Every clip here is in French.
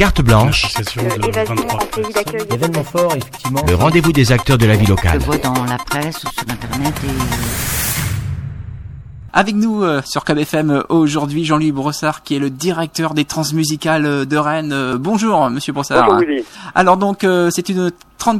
Carte blanche. Évasion en pays d'accueil. Événement fort, effectivement. Le rendez-vous des acteurs de la vie locale. Je vois dans la presse ou sur internet Avec nous sur KBFM aujourd'hui, Jean-Louis Brossard, qui est le directeur des Transmusicales de Rennes. Bonjour, monsieur Brossard. Bonjour, Willy. Alors donc, c'est une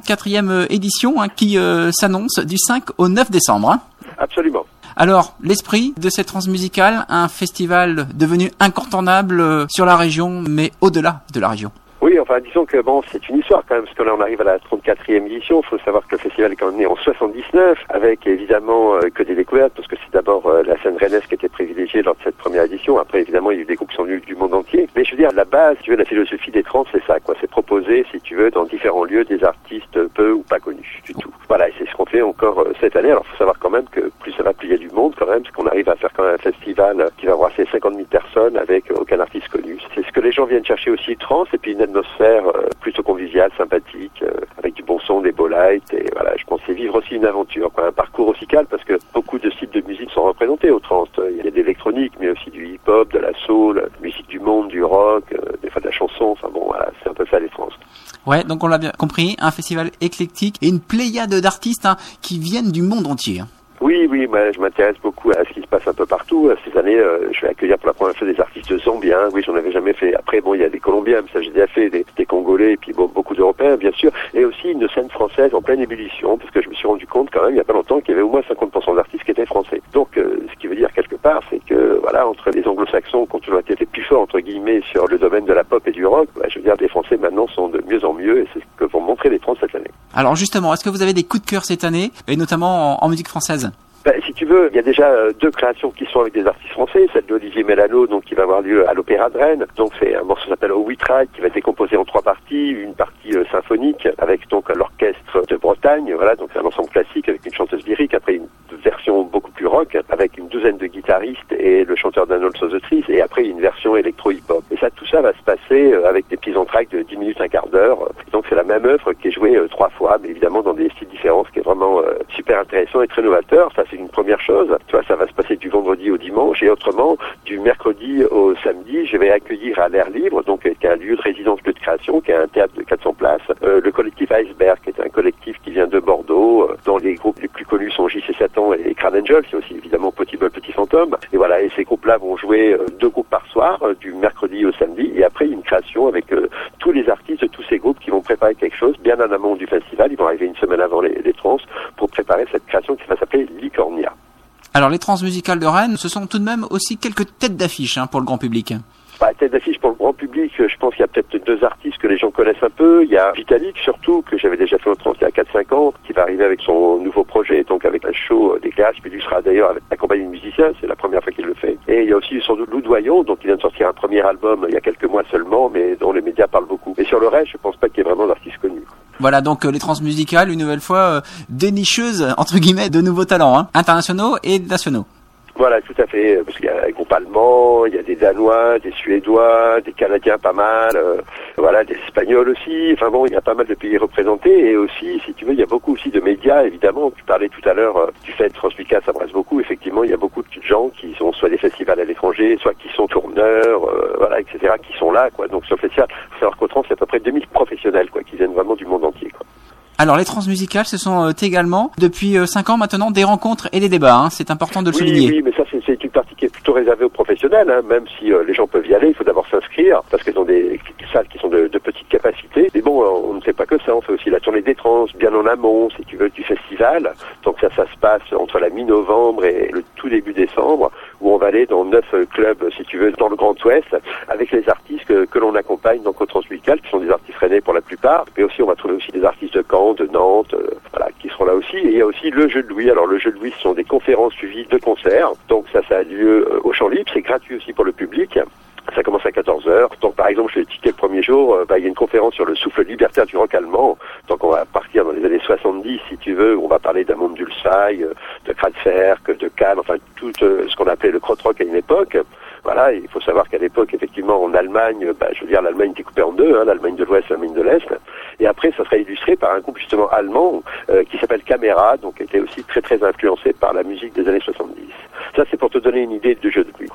34e édition qui s'annonce du 5 au 9 décembre. Absolument. Alors, l'esprit de cette Transmusicale, un festival devenu incontournable sur la région, mais au-delà de la région. Oui, enfin, disons que bon, c'est une histoire quand même, parce que là, on arrive à la 34e édition. Il faut savoir que le festival est quand même né en 79, avec évidemment que des découvertes, parce que c'est d'abord la scène rennaise qui était privilégiée lors de cette première édition. Après, évidemment, il y a eu des groupes qui sont venus du monde entier. Mais je veux dire, la base, si tu veux, la philosophie des trans, c'est ça, quoi. C'est proposer, si tu veux, dans différents lieux, des artistes peu ou pas connus du tout. Voilà, et c'est ce qu'on fait encore cette année. Alors, il faut savoir quand même que plus ça va, plus il y a du monde quand même, parce qu'on arrive à faire quand même un festival qui va brasser 50 000 personnes avec aucun artiste connu. C'est ce que les gens viennent chercher aussi, trans, et puis une atmosphère plutôt conviviale, sympathique, avec du bon son, des beaux lights, et voilà, je pense que c'est vivre aussi une aventure, quoi, un parcours aussi calme, parce que beaucoup de styles de musique sont représentés au trans. Il y a de l'électronique, mais aussi du hip-hop, de la soul, musique du monde, du rock, des fois de la chanson, enfin bon, voilà, c'est un peu ça les trans. Ouais, donc on l'a bien compris, un festival éclectique et une pléiade d'artistes qui viennent du monde entier. Oui, moi je m'intéresse beaucoup à ce qui se passe un peu partout. Ces années, je vais accueillir pour la première fois des artistes zambiens. Oui, j'en avais jamais fait. Après, bon, il y a des Colombiens, mais ça j'ai déjà fait, des Congolais, et puis bon, beaucoup d'Européens, bien sûr. Et aussi une scène française en pleine ébullition, parce que je me suis rendu compte quand même, il y a pas longtemps, qu'il y avait au moins 50% d'artistes qui étaient français. Donc, ce qui veut dire quelque part, c'est que, voilà, entre les anglo-saxons qui ont toujours été les plus forts, entre guillemets, sur le domaine de la pop et du rock, je veux dire, les Français maintenant sont de mieux en mieux, et c'est ce que vont montrer les trans cette année. Alors justement, est-ce que vous avez des coups de cœur cette année, et notamment en musique française ? Si tu veux, il y a déjà deux créations qui sont avec des artistes français, celle d'Olivier Mélano, donc qui va avoir lieu à l'Opéra de Rennes. Donc c'est un morceau qui s'appelle Oh We Tried, qui va être décomposé en trois parties, une partie symphonique avec donc l'orchestre de Bretagne, voilà, donc c'est un ensemble classique avec une chanteuse lyrique, après une version beaucoup plus rock avec une douzaine de guitaristes et le chanteur d'Arnold Sosotris, et après une version électro-hip-hop. Et ça, tout ça va se passer avec des petits entr'actes de 10 minutes, un quart d'heure. Donc c'est la même œuvre qui est jouée trois fois, mais évidemment dans des styles différents, ce qui est vraiment super intéressant et très novateur. Ça, c'est une première chose. Tu vois, ça va se passer du vendredi au dimanche, et autrement, du mercredi au samedi, je vais accueillir à l'air libre, donc qui est un lieu de résidence, lieu de création, qui est un théâtre de 400 places, le collectif Iceberg, qui est un collectif qui vient de Bordeaux, dont les groupes les plus connus sont JC Satan et Crane Angel, c'est aussi évidemment Possible Petit Fantôme. Et voilà, et ces groupes-là vont jouer deux groupes par soir, du mercredi au samedi, et après une création avec tous les artistes de tous ces groupes qui vont préparer quelque chose bien en amont du festival. Ils vont arriver une semaine avant les trans pour préparer cette création qui va s'appeler Licornia. Alors les Transmusicales de Rennes, ce sont tout de même aussi quelques têtes d'affiche pour le grand public. Tête d'affiche pour le grand public, je pense qu'il y a peut-être deux artistes que les gens connaissent un peu. Il y a Vitalik surtout, que j'avais déjà fait au trans il y a 4-5 ans, qui va arriver avec son nouveau projet, donc avec un show d'éclairage, puis lui sera d'ailleurs accompagné de musiciens, c'est la première fois qu'il le fait. Et il y a aussi sans doute Lou Doyon, donc il vient de sortir un premier album il y a quelques mois seulement, mais dont les médias parlent beaucoup. Et sur le reste, je pense pas qu'il y ait vraiment d'artistes connus. Voilà, donc les Transmusicales, une nouvelle fois, dénicheuses, entre guillemets, de nouveaux talents, internationaux et nationaux. Voilà, tout à fait, parce qu'il y a des groupes allemands, il y a des Danois, des Suédois, des Canadiens pas mal, voilà, des Espagnols aussi, enfin bon, il y a pas mal de pays représentés, et aussi, si tu veux, il y a beaucoup aussi de médias, évidemment. Tu parlais tout à l'heure du fait Transmusicales, ça brasse beaucoup, effectivement, il y a beaucoup de gens qui sont soit des festivals à l'étranger, soit qui sont tourneurs, voilà, etc., qui sont là, quoi. Donc sur le festival, il faut savoir qu'au trans, c'est à peu près 2000 professionnels, quoi, qui viennent vraiment du monde entier, quoi. Alors les Transmusicales, ce sont également, depuis 5 ans maintenant, des rencontres et des débats. C'est important de le souligner. Oui, mais ça c'est une partie qui est plutôt réservée aux professionnels. Même si les gens peuvent y aller, il faut d'abord s'inscrire, parce qu'elles ont des salles qui sont de petites capacités. Mais bon, on ne fait pas que ça, on fait aussi la tournée des trans, bien en amont, si tu veux, du festival. Donc ça se passe entre la mi-novembre et le tout début décembre, où on va aller dans 9 clubs, si tu veux, dans le Grand Ouest, avec les artistes que l'on accompagne donc aux Transmusicales, qui sont des artistes rennais pour la plupart. Mais aussi, on va trouver aussi des artistes de Caen, de Nantes, voilà, qui seront là aussi. Et il y a aussi le Jeu de Louis. Alors le Jeu de Louis, ce sont des conférences suivies de concerts. Donc ça a lieu au Champ Libre. C'est gratuit aussi pour le public. Ça commence à 14h. Donc par exemple, je l'ai cité le premier jour, il y a une conférence sur le souffle libertaire du rock allemand. Donc on va partir dans les années 70, si tu veux, où on va parler d'Amon Dulsfeil, de Kraftwerk, de Kahn, enfin tout ce qu'on appelait le krautrock à une époque. Voilà, il faut savoir qu'à l'époque, effectivement, en Allemagne, je veux dire, l'Allemagne était coupée en deux, l'Allemagne de l'Ouest, l'Allemagne de l'Est. Et après, ça sera illustré par un groupe justement allemand qui s'appelle Camera, donc qui était aussi très très influencé par la musique des années 70. Ça, c'est pour te donner une idée du Jeu de Louis, quoi.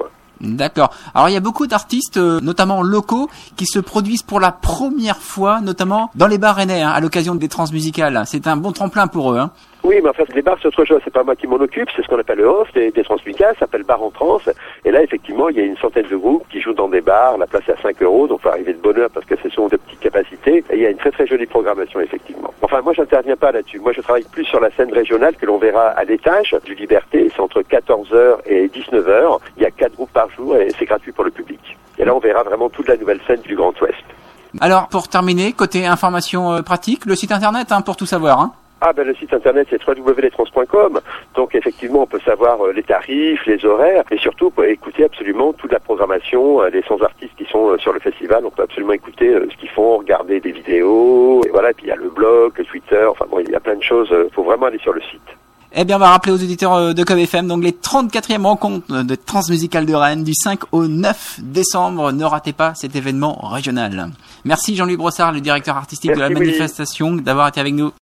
D'accord. Alors il y a beaucoup d'artistes, notamment locaux, qui se produisent pour la première fois, notamment dans les bars rennais, à l'occasion des transmusicales. C'est un bon tremplin pour eux. Oui, mais en fait, les bars, c'est autre chose. C'est pas moi qui m'en occupe. C'est ce qu'on appelle le host des transmusicales. Ça s'appelle Bar en Trans. Et là, effectivement, il y a une centaine de groupes qui jouent dans des bars. La place est à 5 €. Donc, faut arriver de bonne heure parce que ce sont de petites capacités. Et il y a une très très jolie programmation, effectivement. Enfin, moi, j'interviens pas là-dessus. Moi, je travaille plus sur la scène régionale que l'on verra à l'étage du Liberté. C'est entre 14h et 19h. Il y a 4 groupes par jour et c'est gratuit pour le public. Et là, on verra vraiment toute la nouvelle scène du Grand Ouest. Alors, pour terminer, côté information pratique, le site internet pour tout savoir. Le site internet c'est www.lestrans.com. Donc effectivement on peut savoir les tarifs, les horaires et surtout on peut écouter absolument toute la programmation, les 100 artistes qui sont sur le festival. On peut absolument écouter ce qu'ils font, regarder des vidéos, et voilà, et puis il y a le blog, le Twitter, enfin bon, il y a plein de choses, faut vraiment aller sur le site. Eh bien, on va rappeler aux auditeurs de Cob FM, donc les 34e rencontres de Transmusicales de Rennes du 5 au 9 décembre. Ne ratez pas cet événement régional. Merci Jean-Louis Brossard, le directeur artistique de la manifestation, d'avoir été avec nous.